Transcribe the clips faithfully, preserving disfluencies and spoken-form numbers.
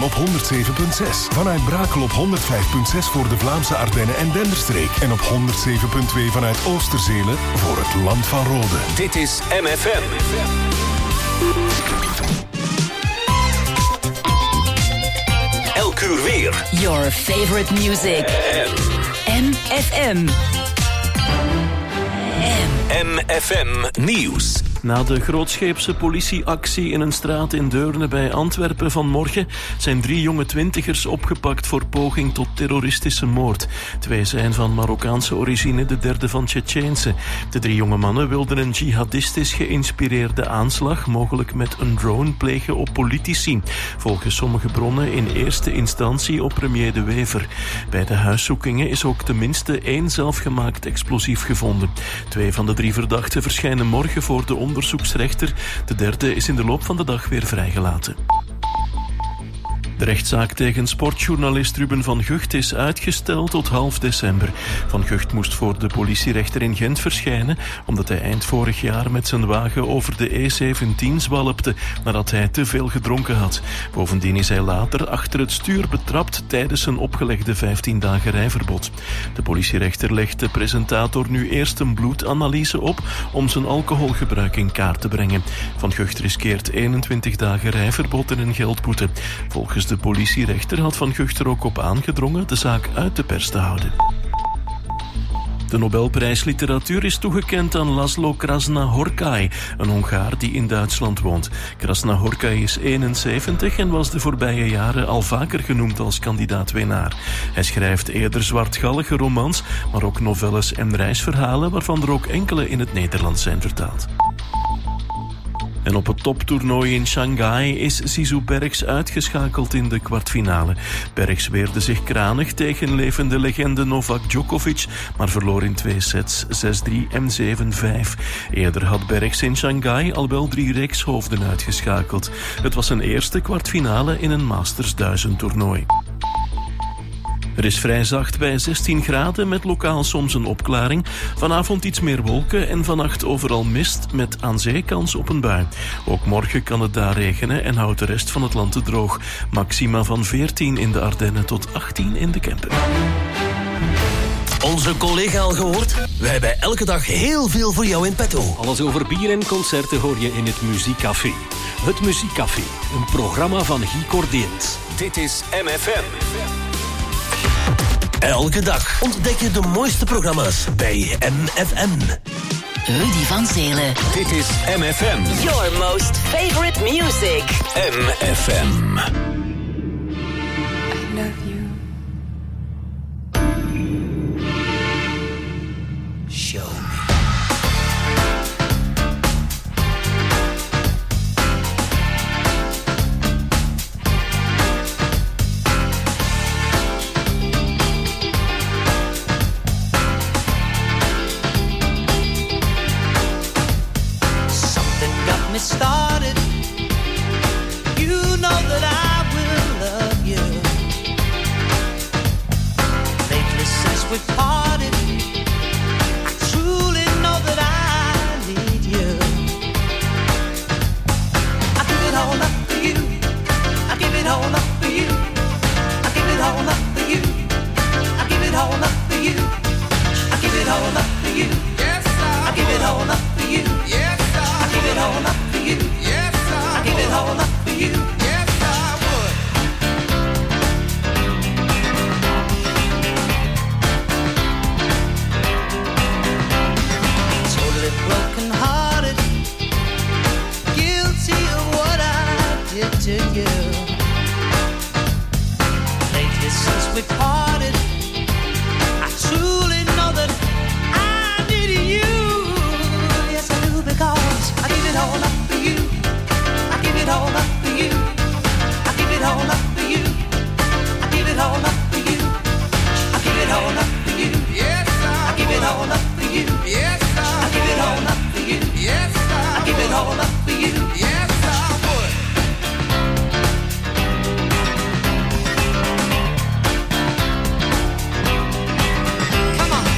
M op honderd zeven komma zes. Vanuit Brakel op honderd vijf komma zes voor de Vlaamse Ardennen en Denderstreek. En op honderd zeven komma twee vanuit Oosterzelen voor het Land van Rode. Dit is M F M. Elk uur weer. Your favorite music. M F M. M F M Nieuws. Na de grootscheepse politieactie in een straat in Deurne bij Antwerpen vanmorgen zijn drie jonge twintigers opgepakt voor poging tot terroristische moord. Twee zijn van Marokkaanse origine, de derde van Tsjetsjeense. De drie jonge mannen wilden een jihadistisch geïnspireerde aanslag, mogelijk met een drone, plegen op politici. Volgens sommige bronnen in eerste instantie op premier De Wever. Bij de huiszoekingen is ook tenminste één zelfgemaakt explosief gevonden. Twee van de drie verdachten verschijnen morgen voor de onderzoeksrechter. De derde is in de loop van de dag weer vrijgelaten. De rechtszaak tegen sportjournalist Ruben van Gucht is uitgesteld tot half december. Van Gucht moest voor de politierechter in Gent verschijnen, omdat hij eind vorig jaar met zijn wagen over de E zeventien zwalpte nadat hij te veel gedronken had. Bovendien is hij later achter het stuur betrapt tijdens een opgelegde vijftien dagen rijverbod. De politierechter legt de presentator nu eerst een bloedanalyse op om zijn alcoholgebruik in kaart te brengen. Van Gucht riskeert eenentwintig dagen rijverbod en een geldboete. Volgens de De politierechter had Van Gucht er ook op aangedrongen de zaak uit de pers te houden. De Nobelprijs Literatuur is toegekend aan Laszlo Krasznahorkai, een Hongaar die in Duitsland woont. Krasznahorkai is eenenzeventig en was de voorbije jaren al vaker genoemd als kandidaat-winnaar. Hij schrijft eerder zwartgallige romans, maar ook novelles en reisverhalen, waarvan er ook enkele in het Nederlands zijn vertaald. En op het toptoernooi in Shanghai is Zizou Bergs uitgeschakeld in de kwartfinale. Bergs weerde zich kranig tegen levende legende Novak Djokovic, maar verloor in twee sets zes drie en zeven vijf. Eerder had Bergs in Shanghai al wel drie rekshoofden uitgeschakeld. Het was zijn eerste kwartfinale in een Masters duizend toernooi. Er is vrij zacht bij zestien graden met lokaal soms een opklaring. Vanavond iets meer wolken en vannacht overal mist met aan zee kans op een bui. Ook morgen kan het daar regenen en houdt de rest van het land te droog. Maxima van veertien in de Ardennen tot achttien in de Kempen. Onze collega al gehoord? Wij hebben elke dag heel veel voor jou in petto. Alles over bier en concerten hoor je in het Muziekcafé. Het Muziekcafé, een programma van Guy Cordeens. Dit is M F M. Elke dag ontdek je de mooiste programma's bij M F M. Rudy van Zelen. Dit is M F M. Your most favorite music. M F M. I love you. Show me. Started, you know that I will love you. Lately since we parted, I truly know that I need you. I give it all up for you. I give it all up for you. I give it all up for you. I give it all up for you. I give it all up for you. Yes, I, I give it all up for you. Yes, I, I give it all up. You. Yes, I, I give it all up for you. Yes, I would. Totally broken hearted, guilty of what I did to you. Lately since we parted, I truly know that I need you. Yes, I do, because I give it all up. I give it all up for you. I give it all up for you. I give it all up for you. I give it all up for you. Yes, I give it all up for you. Yes, I give it all up for you. Yes, I give it all up for you. Yes, I would. Come on.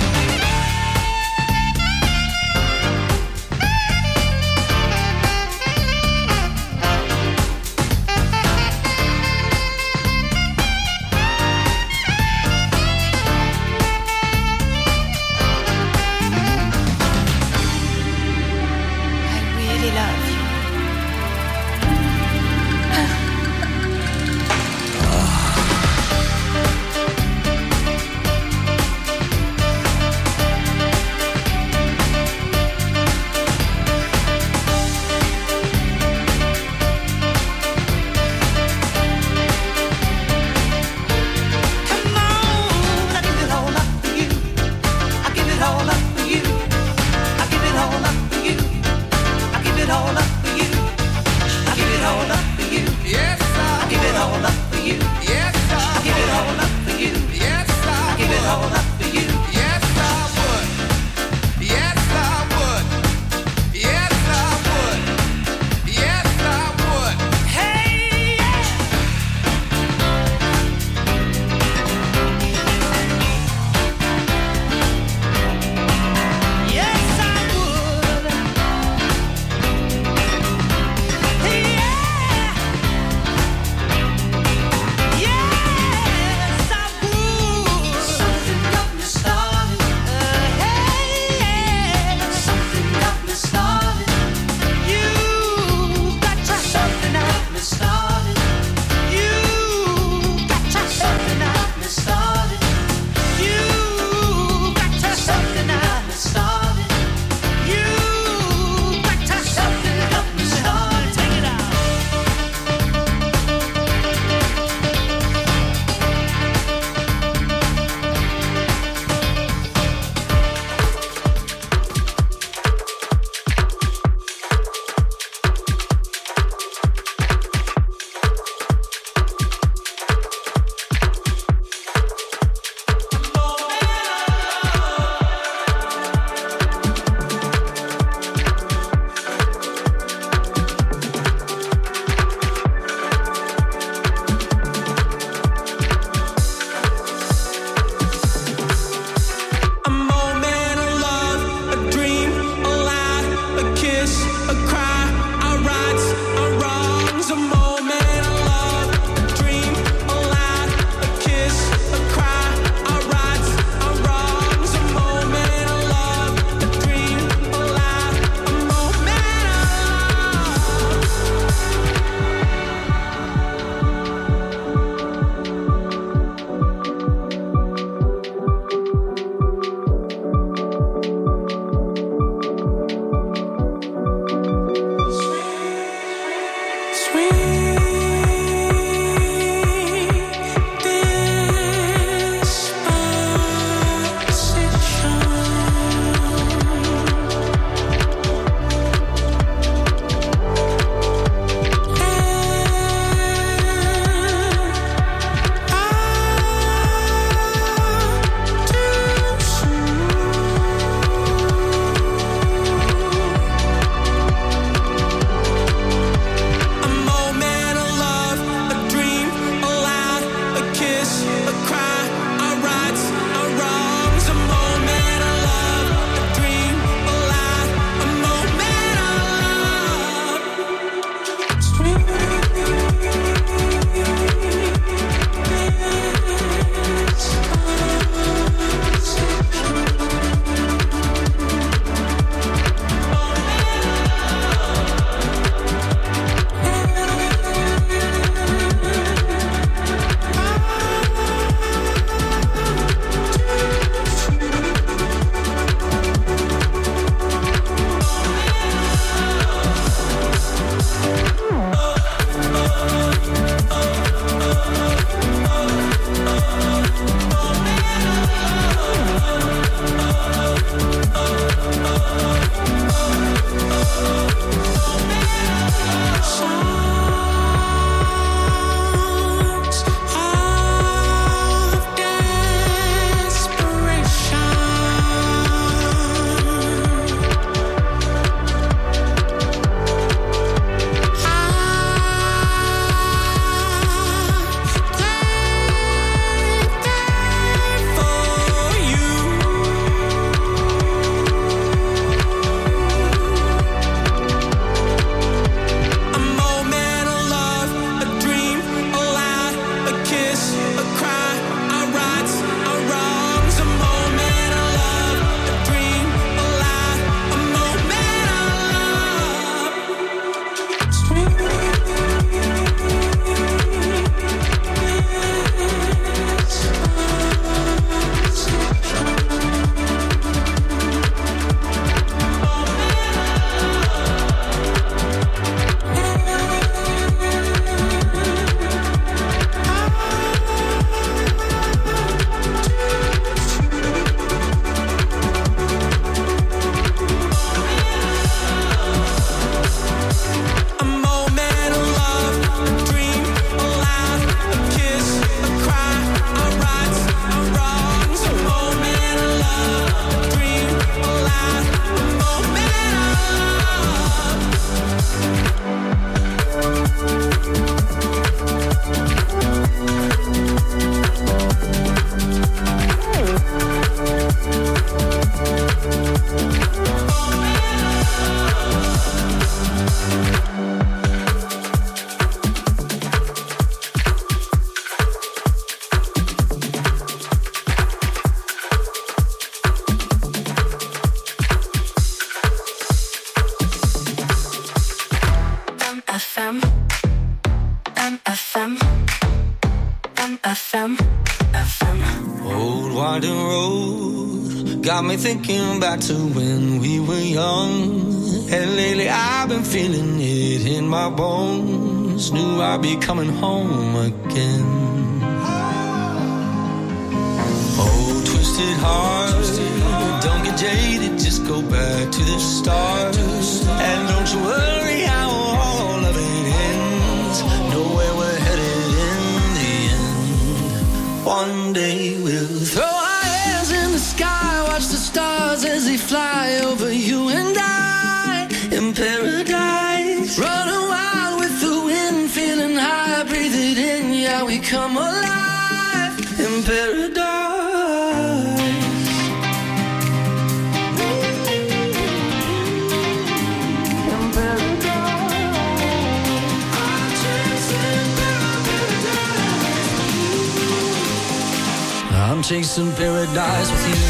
Got me thinking back to when we were young. And lately I've been feeling it in my bones. Knew I'd be coming home again. Oh, twisted heart, don't get jaded, just go back to the start. And don't you worry how all of it ends. Know where we're headed in the end. One day we'll throw our hands in the sky, watch the stars as they fly over you and I in paradise. Running wild with the wind, feeling high, breathe it in, yeah, we come alive in paradise. I'm chasing paradise with you.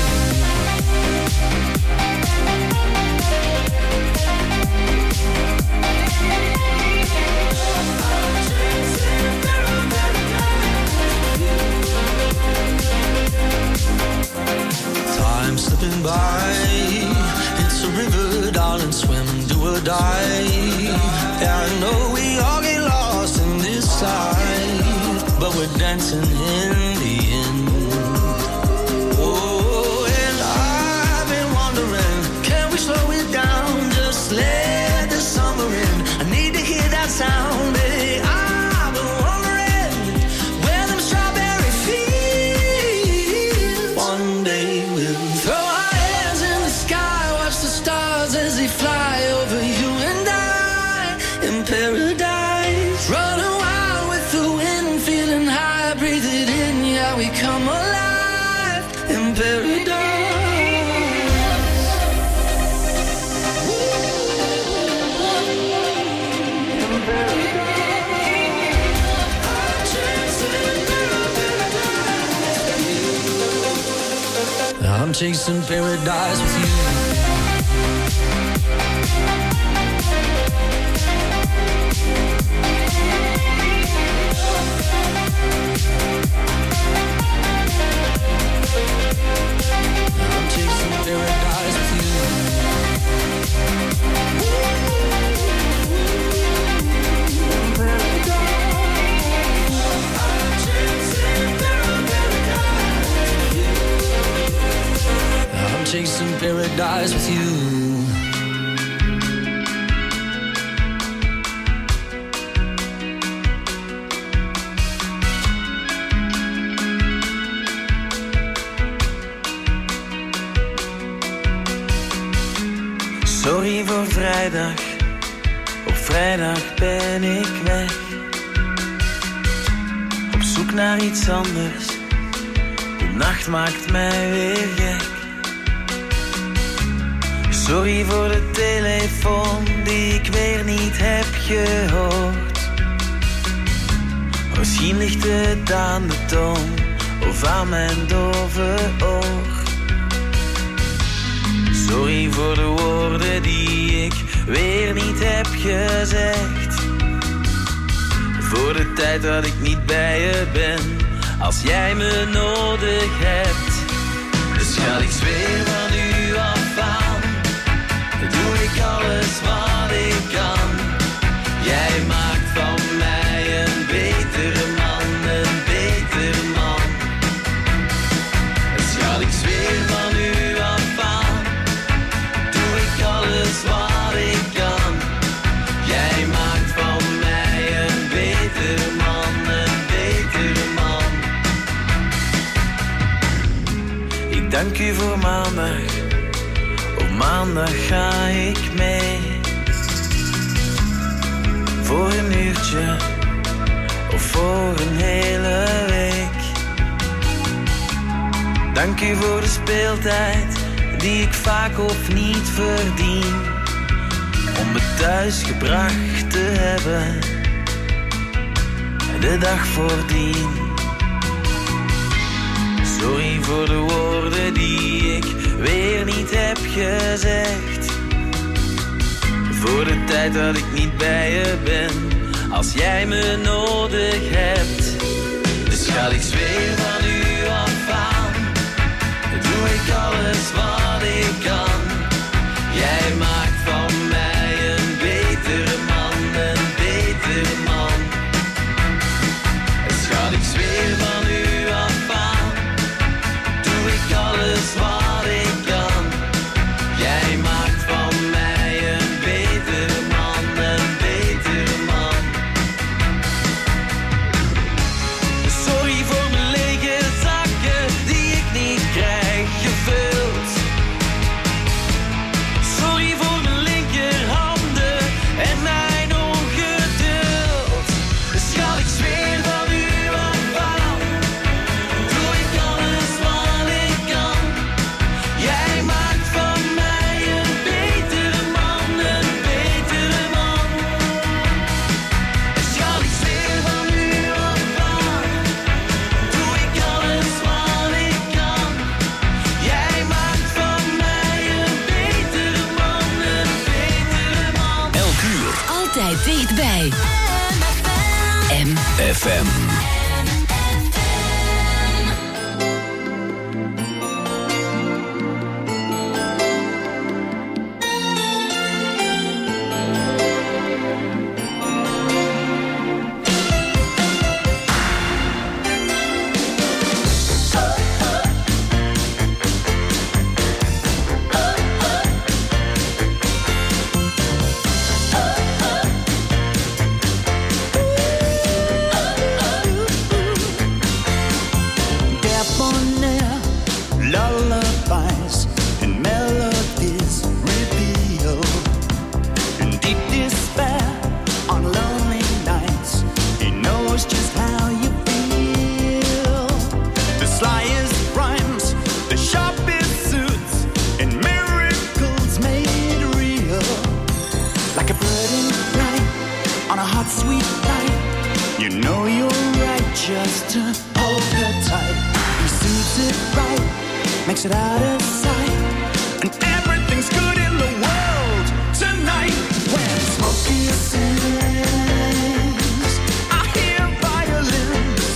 Time slipping by, it's a river, darling, swim, do or die. Yeah, I know we all get lost in this life, but we're dancing in the end. Slow it down, just let the summer in. I need to hear that sound, baby. I've been wondering where them strawberry fields. One day we'll throw our hands in the sky, watch the stars as they fly over you and I in paradise. Running wild with the wind, feeling high, breathe it in, yeah, we come alive in paradise. I'm chasing paradise with you. I'm chasing paradise with you. I'm chasing paradise with you. Sorry voor vrijdag, op vrijdag ben ik weg. Op zoek naar iets anders, de nacht maakt mij weer gek. Sorry voor de telefoon die ik weer niet heb gehoord. Misschien ligt het aan de toon of aan mijn dove oog. Sorry voor de woorden die ik weer niet heb gezegd. Voor de tijd dat ik niet bij je ben, als jij me nodig hebt. Dus schat, ik zweer van u af aan, doe ik alles wat ik kan. Jij maakt van mij een betere man, een betere man. Dus schat, ik zweer van u af aan, doe ik alles wat ik kan. Jij maakt van mij een betere man, een betere man. Ik dank u voor maandag, op maandag ga ik mee. Voor een uurtje of voor een hele week. Dank u voor de speeltijd die ik vaak of niet verdien, om me thuis gebracht te hebben de dag voordien. Sorry voor de woorden die ik weer niet heb gezegd. Voor de tijd dat ik niet bij je ben, als jij me nodig hebt. Dus schat, ik zweer van u af aan, doe ik alles wat ik kan. Jij maakt van mij een betere man, een betere man. Dus schat, ik zweer van u af aan, doe ik alles wat ik kan. Jij maakt van mij een betere man, een betere man. Sorry voor mijn lege zakken die ik niet krijg gevuld. Sorry voor mijn linkerhanden en mijn ongeduld. Schat, ik zweer van u af aan, doe ik alles wat ik kan. Jij maakt van mij een betere man, een betere man. Schat, ik zweer van u af aan, doe ik alles wat ik kan. Jij maakt van mij een betere man, een betere man. Elk uur. Altijd dichtbij. M F M. Debonair lullabies and melodies reveal in deep despair on lonely nights. He knows just how you feel. The slyest rhymes, the sharpest suits, and miracles made real. Like a bird in flight on a hot, sweet night. You know you're right, just to hold her tight. He suits it right, makes it out of sight, and everything's good in the world tonight. When Smokey sings, I hear violins.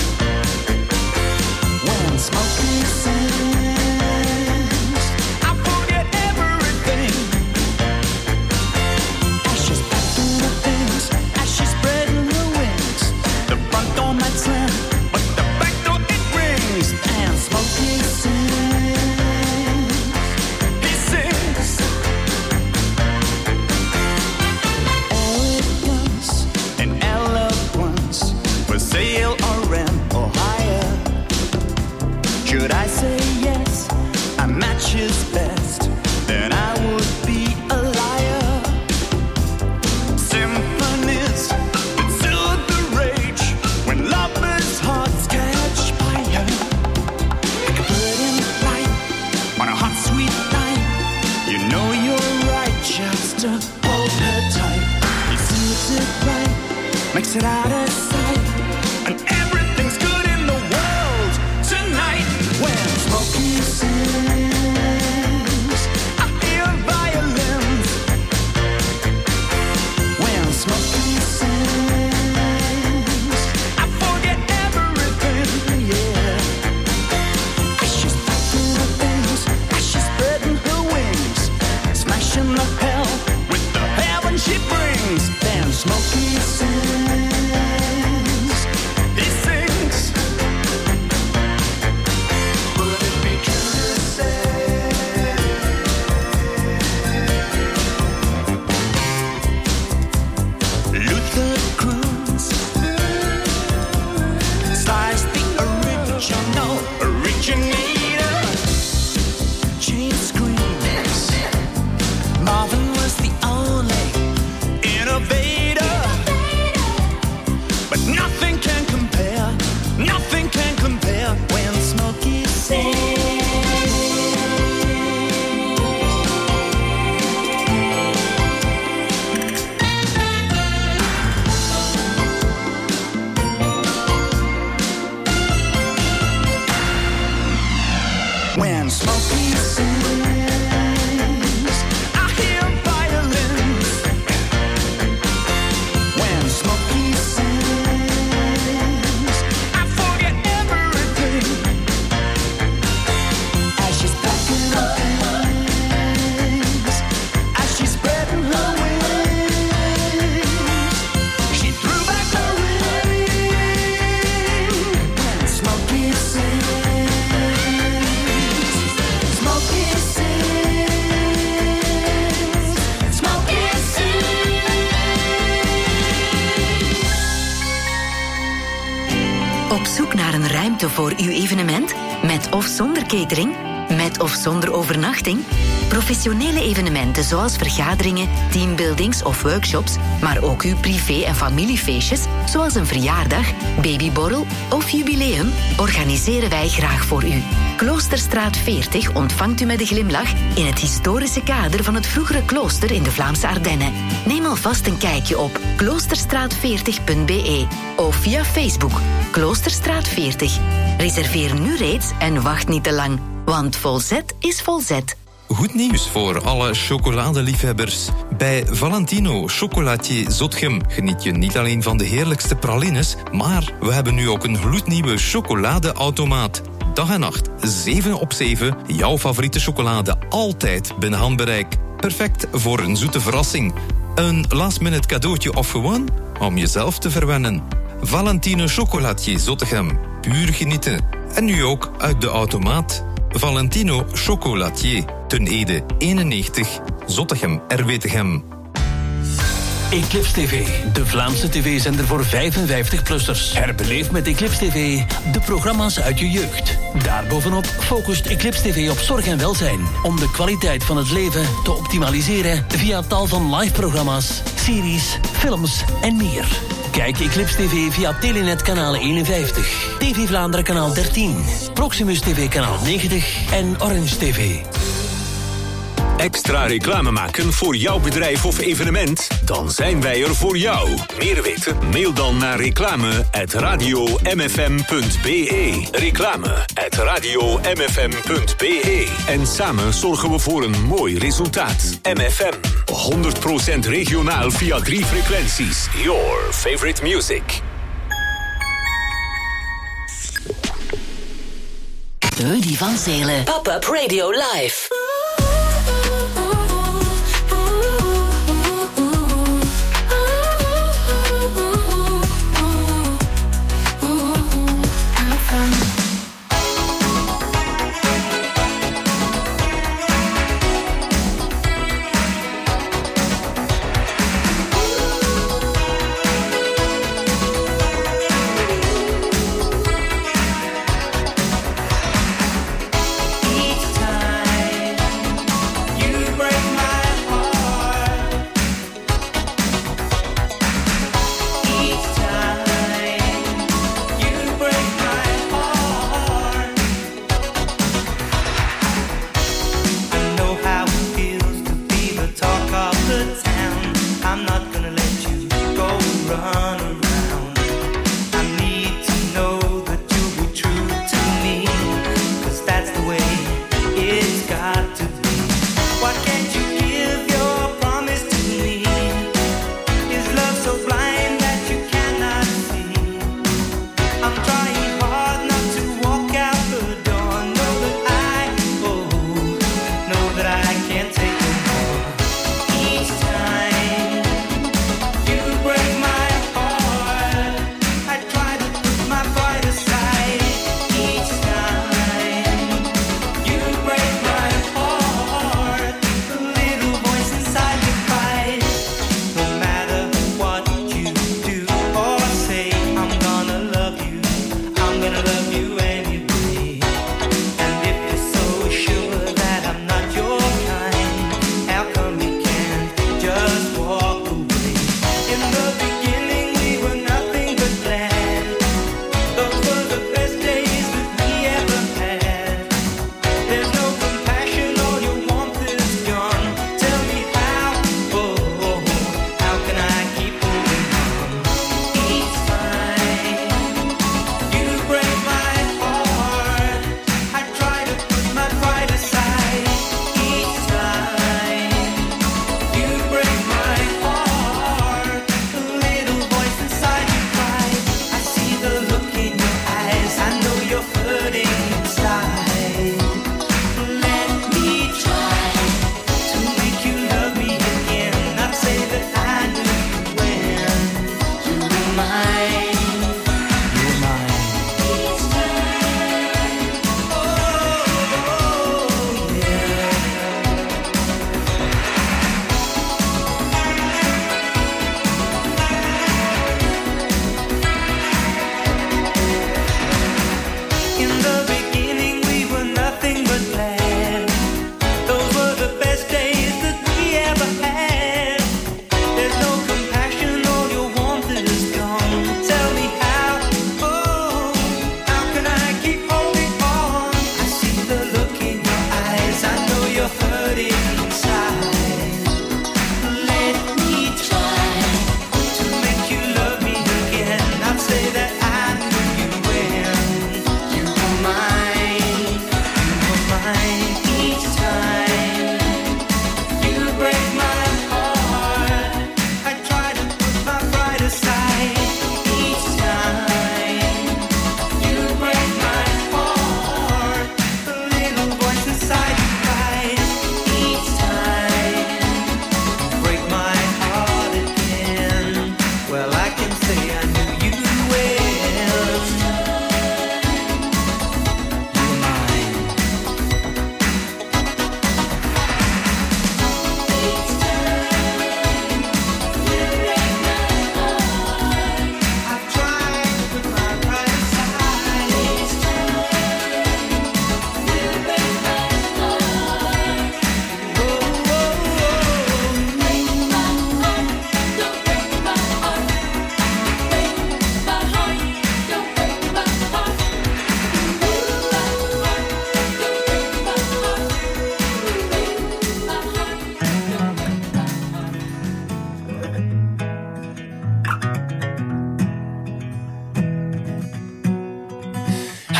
When Smokey sings, I forget everything. Ashes packing the things, ashes spreading the wings. The front door might slam, but the back door it rings. And Smokey sings. naar een ruimte voor uw evenement? Met of zonder catering? Met of zonder overnachting? Professionele evenementen zoals vergaderingen, teambuildings of workshops, maar ook uw privé- en familiefeestjes, zoals een verjaardag, babyborrel of jubileum, organiseren wij graag voor u. Kloosterstraat veertig ontvangt u met een glimlach in het historische kader van het vroegere klooster in de Vlaamse Ardennen. Neem alvast een kijkje op kloosterstraat veertig punt b e of via Facebook Kloosterstraat veertig. Reserveer nu reeds en wacht niet te lang, want volzet is volzet. Goed nieuws voor alle chocoladeliefhebbers. Bij Valentino Chocolatier Zotgem geniet je niet alleen van de heerlijkste pralines, maar we hebben nu ook een gloednieuwe chocoladeautomaat. Dag en nacht, zeven op zeven, jouw favoriete chocolade altijd binnen handbereik. Perfect voor een zoete verrassing. Een last-minute cadeautje of gewoon om jezelf te verwennen. Valentino Chocolatier Zottegem, puur genieten. En nu ook uit de automaat. Valentino Chocolatier, Ten Ede eenennegentig, Zottegem, Erwetegem. Eclipse T V, de Vlaamse tv-zender voor vijfenvijftig-plussers. Herbeleef met Eclipse T V de programma's uit je jeugd. Daarbovenop focust Eclipse T V op zorg en welzijn, om de kwaliteit van het leven te optimaliseren via tal van live-programma's, series, films en meer. Kijk Eclipse T V via Telenet kanaal eenenvijftig, T V Vlaanderen kanaal dertien, Proximus T V kanaal negentig en Orange T V. Extra reclame maken voor jouw bedrijf of evenement? Dan zijn wij er voor jou. Meer weten? Mail dan naar reclame at radio m f m punt b e. Reclame at radio m f m punt b e. En samen zorgen we voor een mooi resultaat. M F M, honderd procent regionaal via drie frequenties. Your favorite music. Rudy van Zelen. Pop-up Radio Live. Each time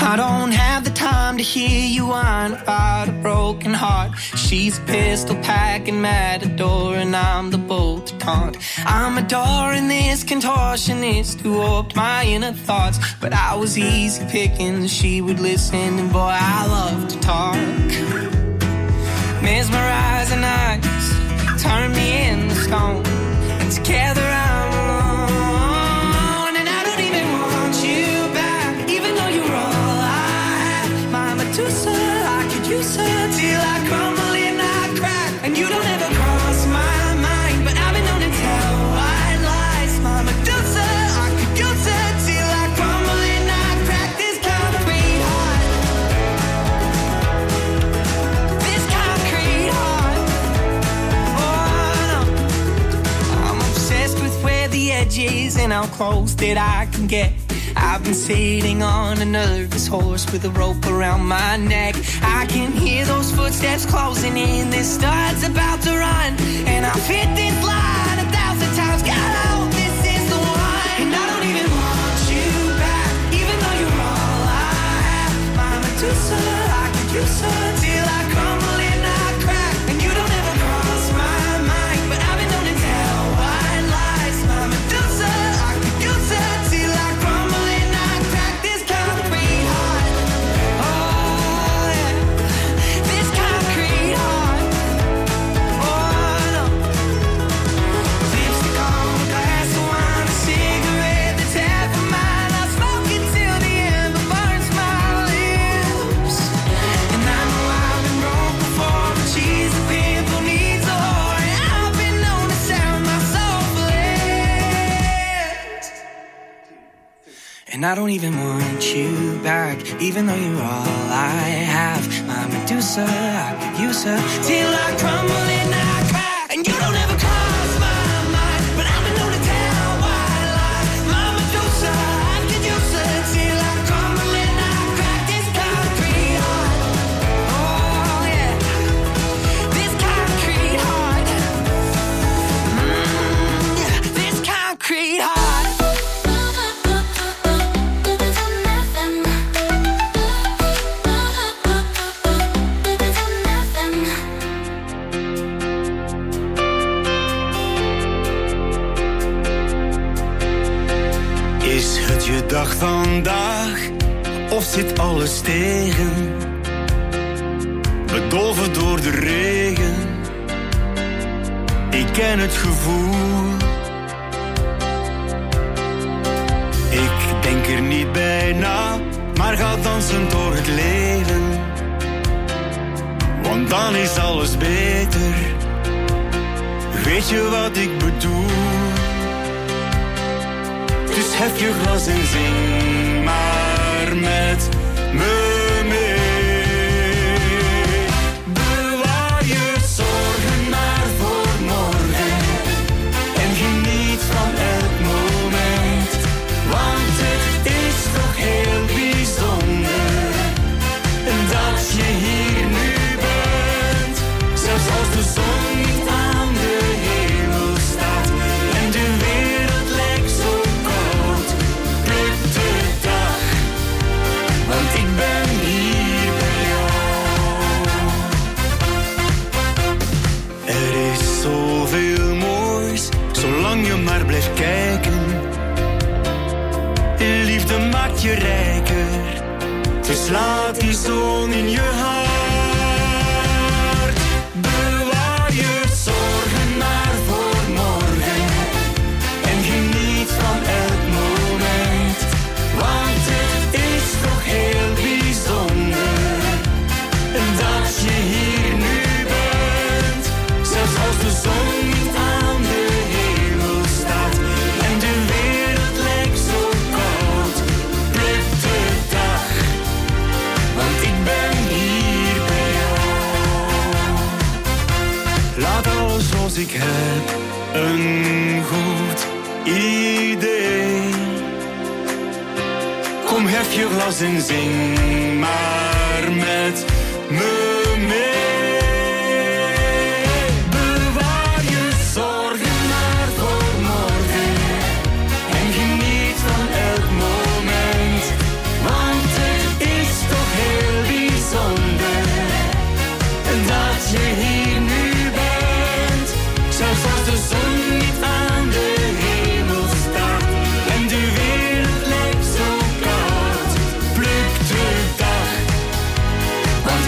I don't have the time to hear you whine about a broken heart. She's a pistol packing matador and I'm the bolt to taunt. I'm adoring this contortionist who warped my inner thoughts, but I was easy picking, she would listen, and boy, I love to talk. Mesmerizing eyes turn me into stone, and together I'm alone, and I don't even want you back, even though you're all I have. My Medusa, I could use her till I crumble and I crack, and you don't ever cross my mind, but I've been known to tell white lies. My Medusa, I could use her till I crumble and I crack. This concrete heart, this concrete heart. Oh no, I'm obsessed with where the edge is and how close that I can get. I've been sitting on a nervous horse with a rope around my neck. I can hear those footsteps closing in, this star's about to run, and I've hit this line a thousand times. God, I hope this is the one. And I don't even want you back, even though you're all I have. My Medusa, I could use her till I crumble and I crack, and you don't ever cross my mind, but I've been known to tell white lies. My Medusa, I could use her till I crumble and I crack. This concrete heart, oh yeah, this concrete heart, oh no. Lipstick on a glass of wine, a cigarette that's half of mine. I'll smoke it till the ember burns my lips. And I know I've been broke before, but she's a pimple, needs a whore, and I've been known to sound my soul flat. And I don't even want you back, even though you're all I have. My Medusa, I could use her till I crumble and I crack, and you don't ever cross my mind, but I've been known to tell white lies. My Medusa, I could use her till I crumble and I crack. This concrete heart, oh yeah, this concrete heart, mm, yeah, this concrete heart. Is het je dag vandaag, of zit alles tegen? Bedolven door de regen, ik ken het gevoel. Ik denk er niet bij na, maar ga dansen door het leven. Want dan is alles beter, weet je wat ik bedoel? Dus hef je glas en zing maar met me mee. Bewaar je zorgen maar voor morgen en geniet van elk moment. Want het is toch heel bijzonder dat je hier nu bent. Zelfs als de zon niet aan de hemel staat en de wereld lijkt zo koud, pluk de dag, want ik ben hier bij jou. Er is zoveel moois, zolang je maar blijft kijken. Liefde maakt je rijker, dus laat die zon in je hart. Bewaar je zorgen maar voor morgen en geniet van elk moment. Want het is toch heel bijzonder dat je hier nu bent. Zelfs als de zon niet aan de hemel staat en de wereld lijkt zo koud, pluk de dag, want ik ben hier bij jou. Laat alles zoals ik heb een goed idee. Kom, hef je glas en zing maar met me mee. Bewaar je zorgen maar voor morgen en geniet van elk moment. Want het is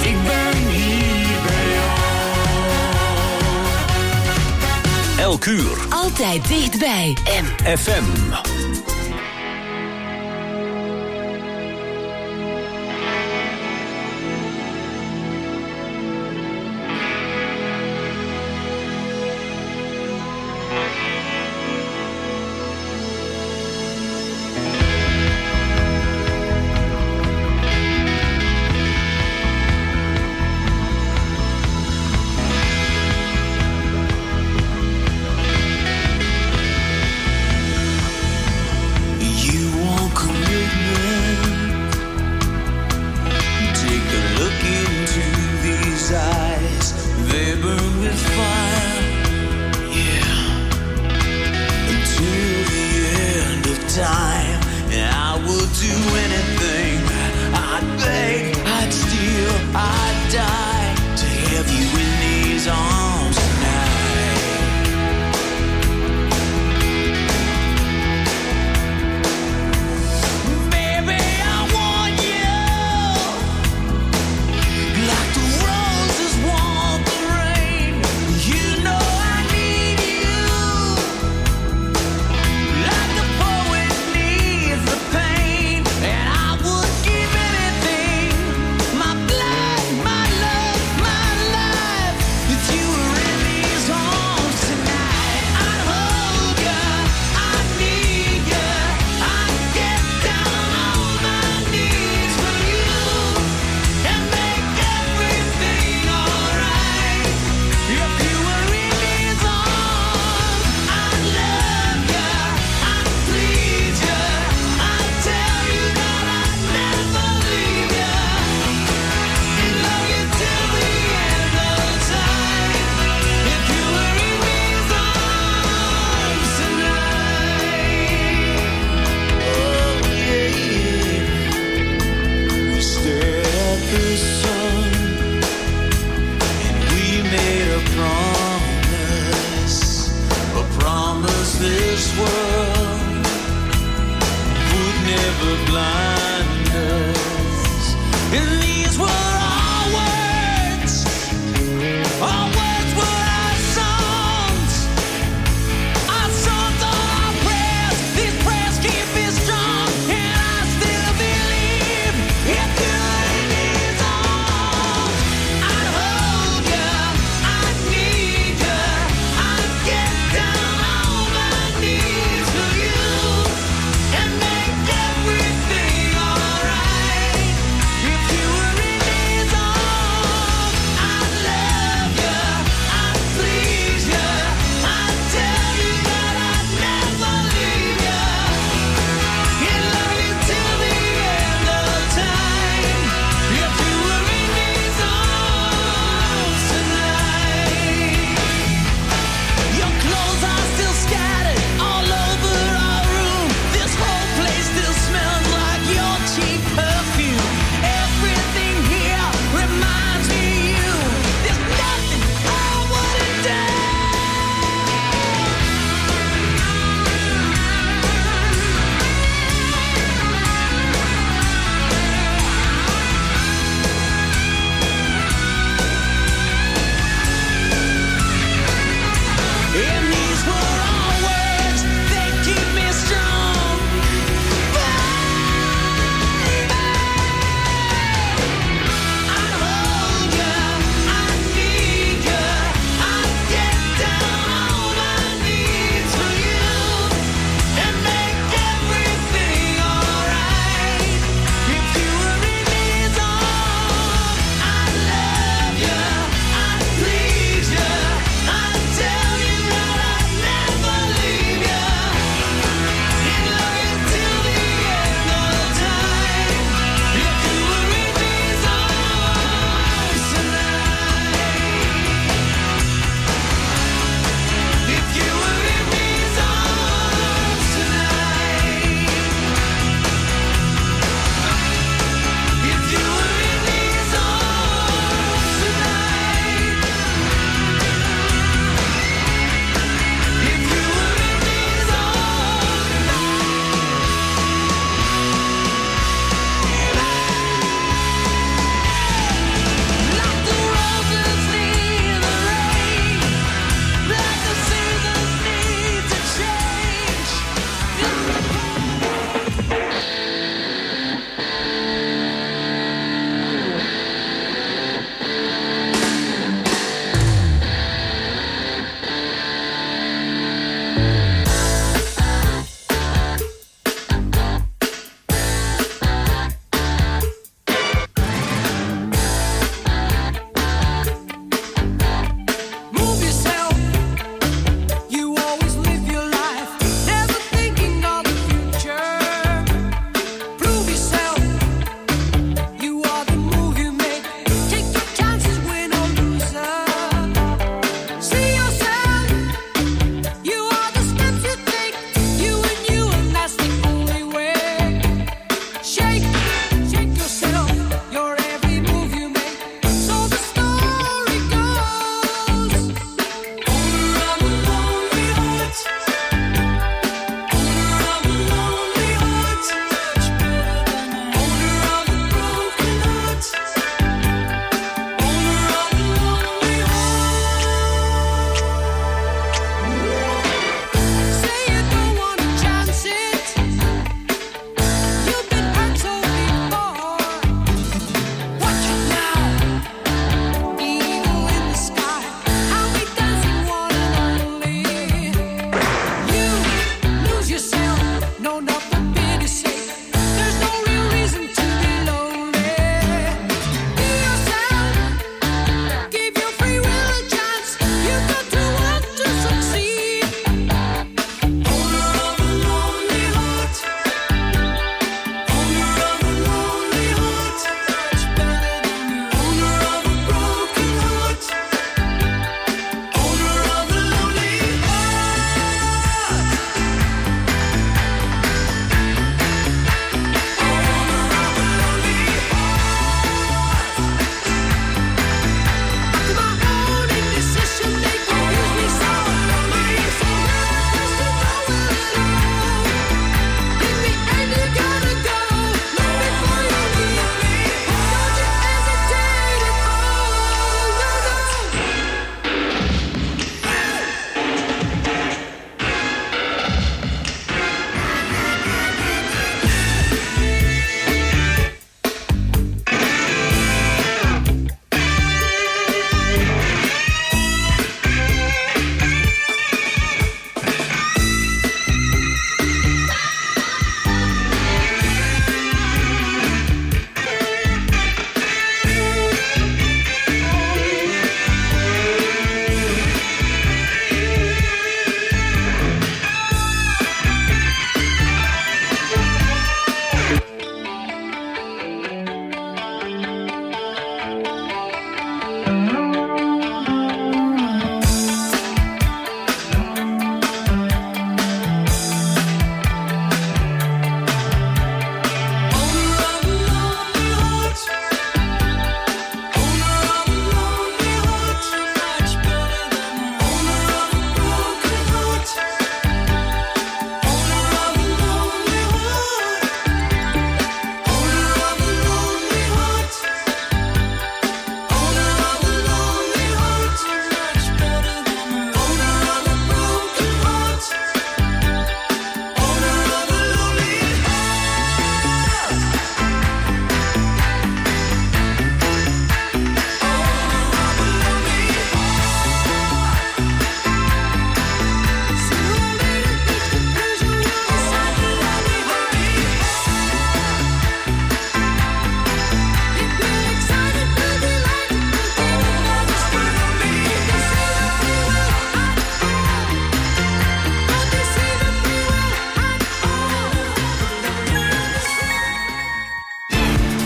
ik ben hier bij jou. Elk uur. Altijd dichtbij. M. F M.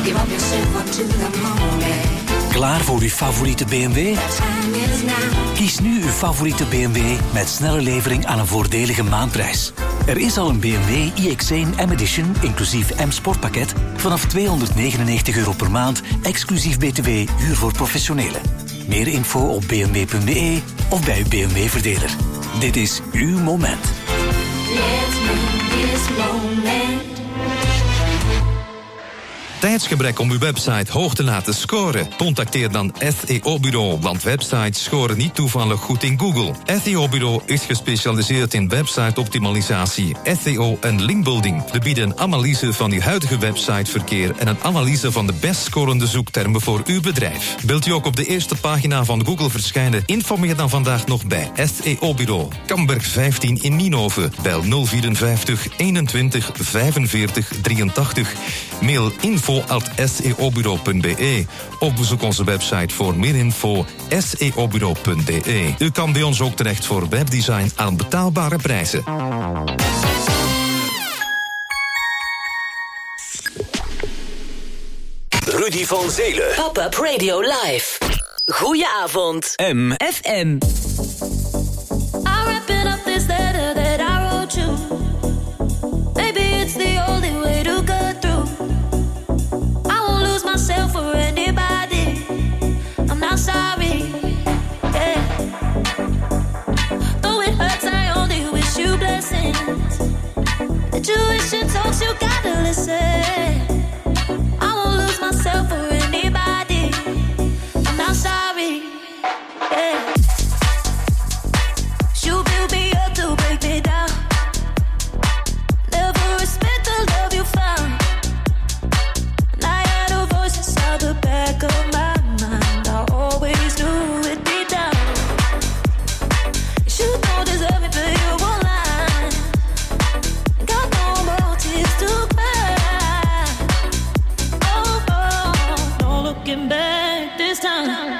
Give up yourself up to the moment. Klaar voor uw favoriete B M W? Time is now. Kies nu uw favoriete B M W met snelle levering aan een voordelige maandprijs. Er is al een B M W i X één M-Edition, inclusief M-Sportpakket, vanaf tweehonderdnegenennegentig euro per maand, exclusief B T W, huur voor professionelen. Meer info op b m w punt b e of bij uw B M W-verdeler. Dit is uw moment. Let's make this moment. Tijdsgebrek om uw website hoog te laten scoren? Contacteer dan S E O-bureau, want websites scoren niet toevallig goed in Google. S E O-bureau is gespecialiseerd in website-optimalisatie, S E O en linkbuilding. We bieden een analyse van uw huidige websiteverkeer en een analyse van de best scorende zoektermen voor uw bedrijf. Wilt u ook op de eerste pagina van Google verschijnen? Informeer dan vandaag nog bij S E O-bureau. Kamberg vijftien in Nienhoven. Bel nul vierenvijftig eenentwintig vijfenveertig drieëntachtig. Mail info at s e o bureau punt b e of bezoek onze website voor meer info s e o bureau punt d e. U kan bij ons ook terecht voor webdesign aan betaalbare prijzen. Rudy van Zelen. Pop-up Radio Live. Goedenavond. M. F M. I'm wrapping up this letter that I wrote you. Maybe it's the only way to go through. Myself or anybody, I'm not sorry, yeah. Though it hurts, I only wish you blessings. The tuition talks, you gotta listen. I won't lose myself for anybody, I'm not sorry, yeah. You build me up to break me down. Never respect the love you found. The back of my mind, I always knew it deep down. You don't deserve it, but you won't lie. Got no more tears to cry. Oh, oh, no looking back this time.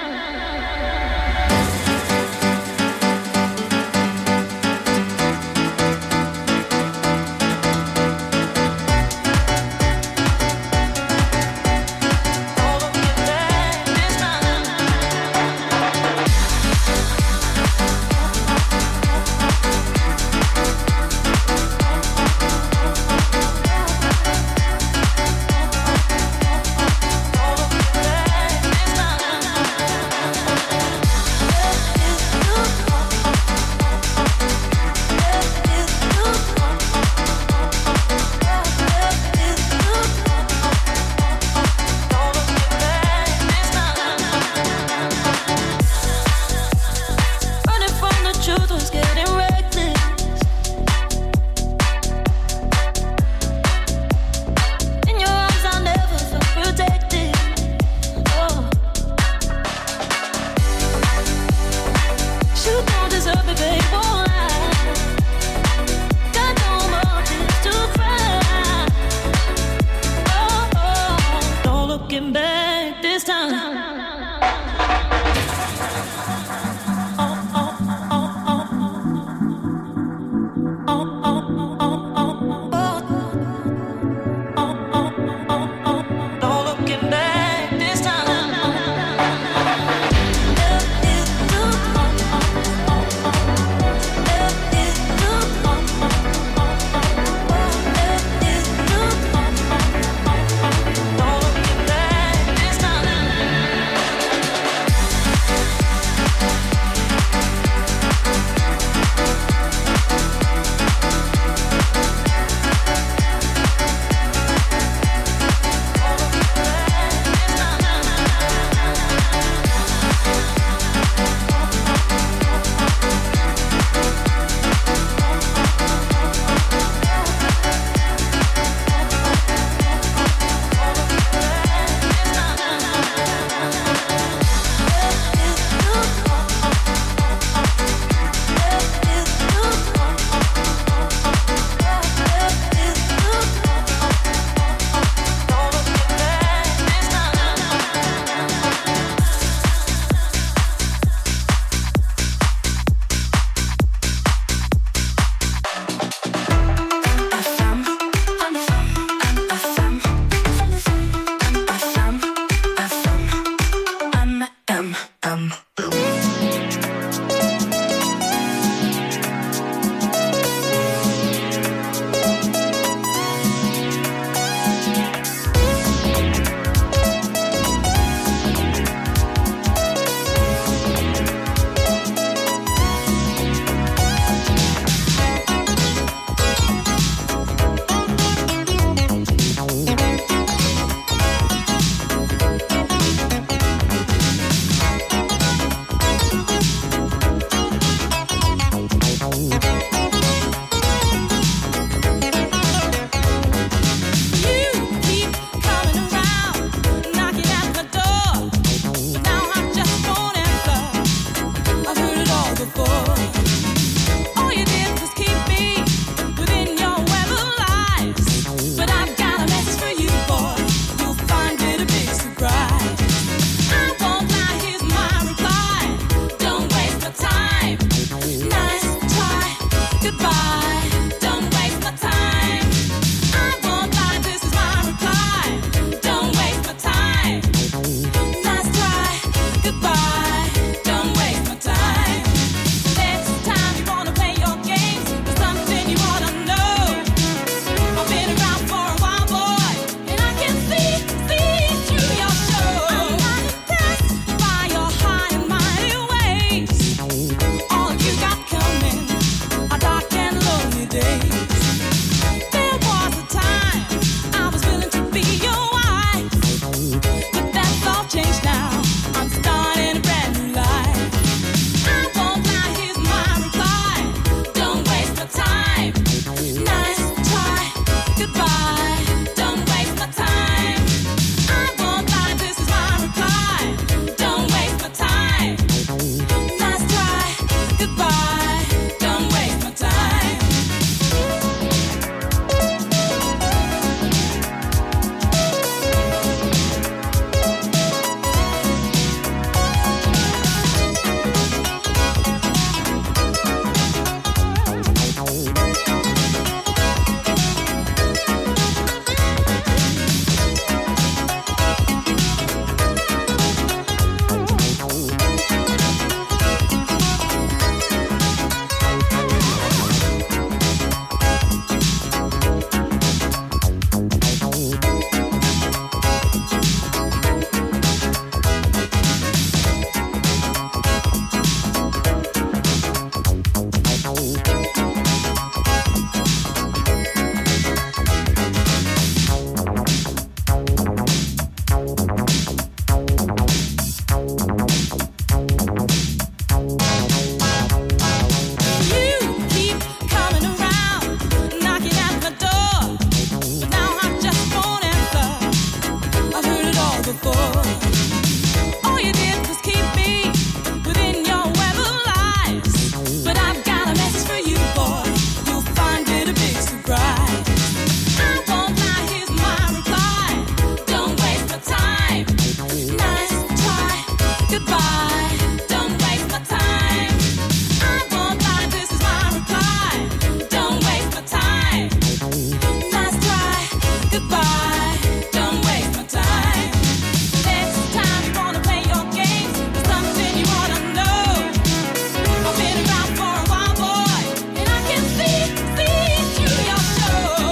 before. All you did was keep me within your web of lies. But I've got a message for you, boy. You'll find it a big surprise. I won't lie, here's my reply. Don't waste my time. Nice try, goodbye. Don't waste my time. I won't lie, this is my reply. Don't waste my time. Nice try, goodbye. Don't waste my time. Next time you wanna play your games, there's something you wanna know. I've been around for a while, boy, and I can see, see through your show.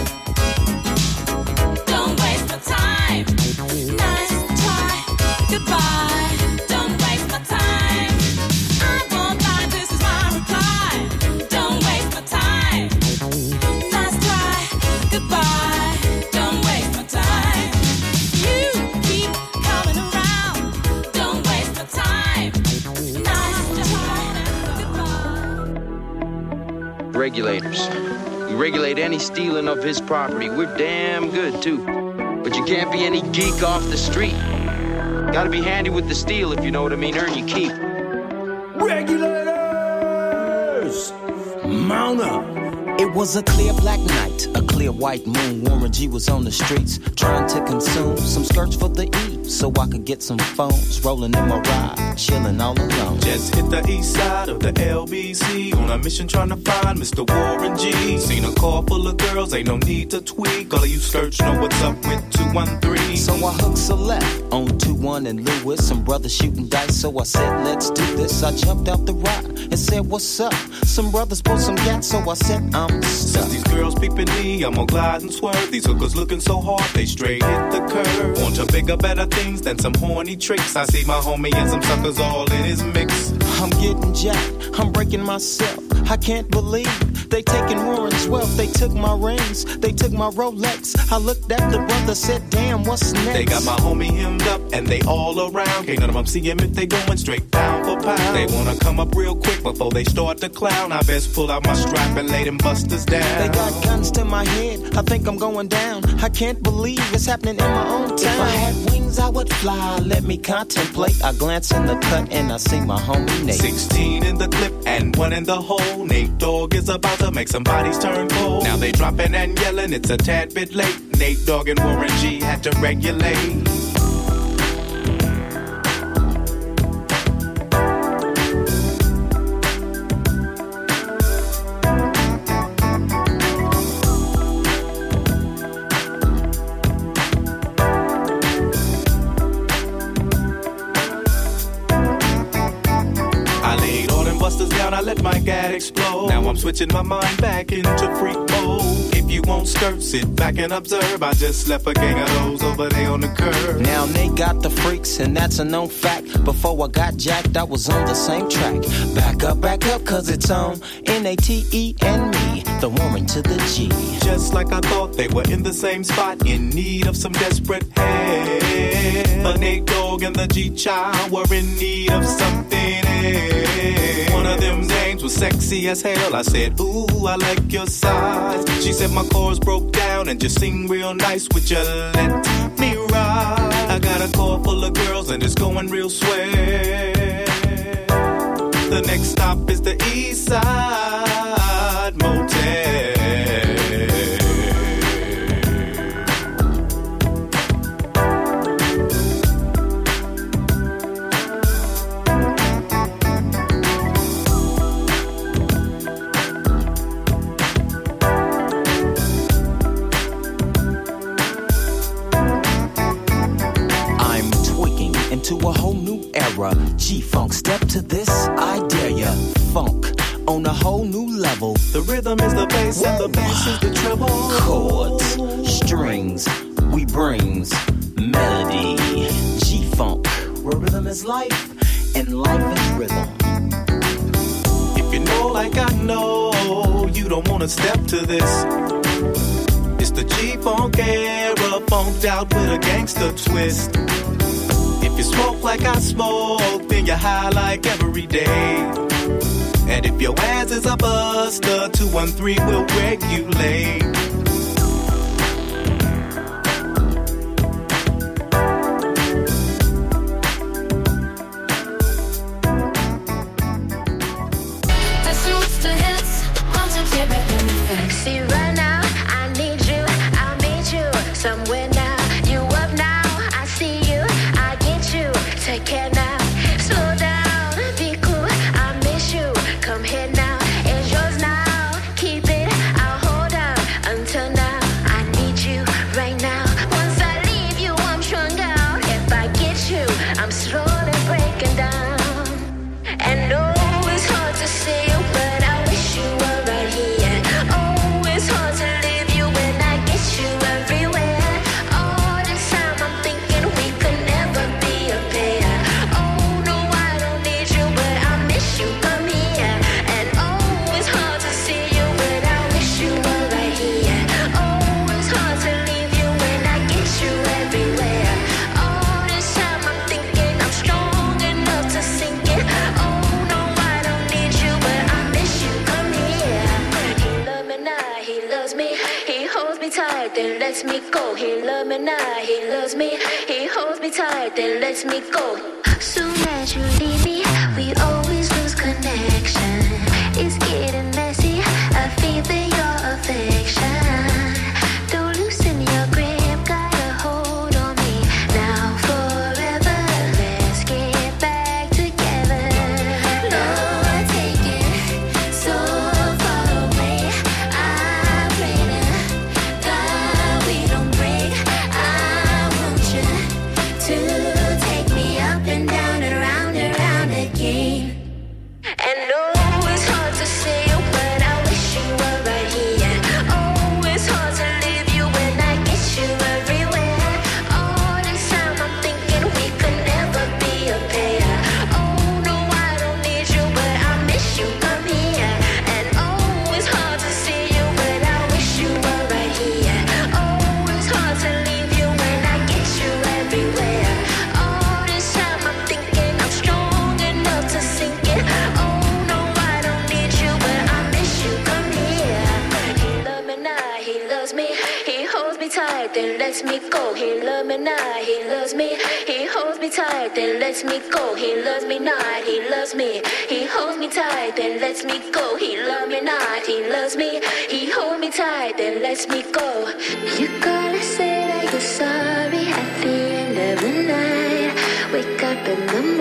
Don't waste my time. Nice try, goodbye. Don't waste my time. I won't lie, this is my reply. Don't waste my time. Nice try, goodbye. Don't waste my time. You keep coming around. Don't waste my time. Nice try, goodbye. Regulators. We regulate any stealing of his property. We're damn good, too. But you can't be any geek off the street. Gotta be handy with the steel, if you know what I mean. Earn your keep. Regulators! Mount up! It was a clear black night, a clear white moon. Warren G was on the streets, trying to consume some skirts for the E, so I could get some phones. Rolling in my ride, chilling all alone. Just hit the east side of the L B C on a mission trying to find Mister Warren G. Seen a car full of girls, ain't no need to tweak. All of you skirts know what's up with two one three. So I hooked select on two one and Lewis. Some brothers shooting dice, so I said, let's do this. I jumped out the ride and said, what's up? Some brothers pulled some gas, so I said, I'm stuck. Since these girls peeping me, I'm gonna glide and swerve. These hookers looking so hard, they straight hit the curve. Want to bigger, better things than some horny tricks. I see my homie and some suckers all in his mix. I'm getting jacked, I'm breaking myself. I can't believe they taking Warren's wealth. They took my rings, they took my Rolex. I looked at the brother, said, damn, what's next? They got my homie hemmed up and they all around. Can't none of them see him if they going straight pound for pound. They wanna come up real quick before they start to clown. I best pull out my strap and lay them busters down. They got guns to my head, I think I'm going down. I can't believe it's happening in my own town. If I had wings, I would fly, let me contemplate. I glance in the cut and I see my homie Nate. Sixteen in the clip and one in the hole. Nate Dogg is about to make some bodies turn cold. Now they dropping and yelling, it's a tad bit late. Nate Dogg and Warren G had to regulate. I let my gad explode. Now I'm switching my mind back into freak mode. If you won't skirt, sit back and observe. I just left a gang of those over there on the curb. Now they got the freaks and that's a known fact. Before I got jacked, I was on the same track. Back up, back up, cause it's on N A T E and me, the Warren to the G. Just like I thought, they were in the same spot, in need of some desperate help. The Nate Dogg and the G-Child were in need of something else. One of them dames was sexy as hell. I said, ooh, I like your size. She said my chords broke down and just sing real nice. Would you let me ride? I got a car full of girls and it's going real swell. The next stop is the East Side Motel. To a whole new era, G-Funk, step to this, I dare ya. Funk on a whole new level. The rhythm is the bass and the bass is the treble. Chords, strings, we brings melody. G-Funk, where rhythm is life and life is rhythm. If you know like I know, you don't wanna step to this. It's the G-Funk era, funked out with a gangster twist. If you smoke like I smoke, then you're high like every day. And if your ass is a buster, two one three will regulate. care now. Slow down, be cool, I miss you. Come here now, it's yours now. Keep it, I'll hold on until now. I need you right now. Once I leave you, I'm strung out. If I get you, I'm slowly breaking down. And no, it's hard to see you, but I wish you were right here. Oh, it's hard to leave you when I get you everywhere. All this time I'm thinking we could never be a pair. Oh, no, I don't need you, but I miss you, come here. And oh, it's hard to see you, but I wish you were right here. Oh, it's hard to leave you when I get you everywhere. All this time I'm thinking I'm strong enough to sink it. Oh, no, I don't need you, but I miss you, come here. He loves me now, he loves me. He holds me tight, then lets me go. He loves me now, he loves me. He holds me tight, then lets me go. Soon as you leave me, we always lose connection. It's getting messy, I feel that your affection. Don't loosen your grip, got a hold on me. Now forever, let's get back together. Lord, take it so far away. I pray to God we don't break. I want you to take me up and down and round and round again. And no, it's hard to see you, but I wish you were right here. Oh, it's hard to leave you when I get you everywhere. All this time I'm thinking we could never be a pair. Oh, no, I don't need you, but I miss you, come here. And oh, it's hard to see you, but I wish you were right here. Oh, it's hard to leave you when I get you everywhere. All this time I'm thinking I'm strong enough to sink it. Oh, no, I don't need you, but I miss you, come here. He loves me now, he loves me. He holds me tight, then lets me go. He loves me now, he loves me. He holds me tight, then lets me go. He loves me not, he loves me. He holds me tight, then lets me go. He loves me not, he loves me. He holds me tight, then lets me go. You gotta say that you're sorry at the end of the night. Wake up in the